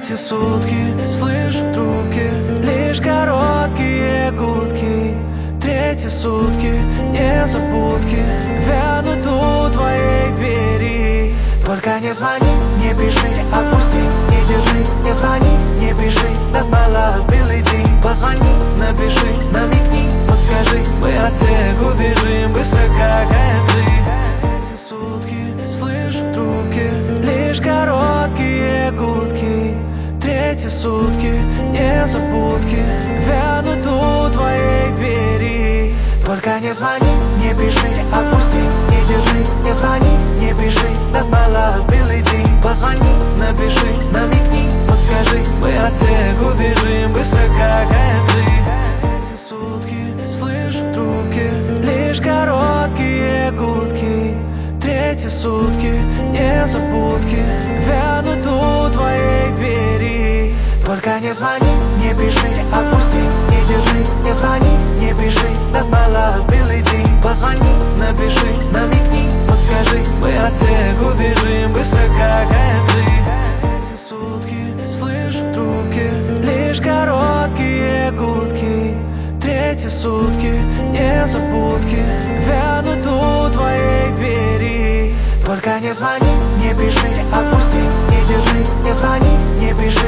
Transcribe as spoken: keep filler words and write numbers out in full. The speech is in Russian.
Третьи сутки, слышу в трубке лишь короткие гудки. Третьи сутки, незабудки вянут у твоей двери. Только не звони, не пиши, отпусти, не держи. Не звони, не пиши, that my love will lead. Позвони, напиши, намекни, подскажи, мы от всех убежим быстро, как энджи. Эти сутки, слышу в трубке лишь короткие гудки. Третьи сутки, незабудки вянут у твоей двери. Только не звони, не пиши, отпусти, не держи. Не звони, не пиши, that my love will lead. Позвони, напиши, намекни, подскажи, мы от всех убежим быстро, как энджи. Эти сутки, слышу в трубке лишь короткие гудки. Третьи сутки, незабудки вянут у твоей двери. Только не звони, не пиши, отпусти, не держи. Не звони, не пиши, that my love will lead. Позвони, напиши, намекни, подскажи, мы от всех убежим быстро, как энджи. Эти сутки, слышу в трубке лишь короткие гудки. Третьи сутки, незабудки вянут у твоей двери. Только не звони, не пиши, отпусти, не держи. Не звони, не пиши,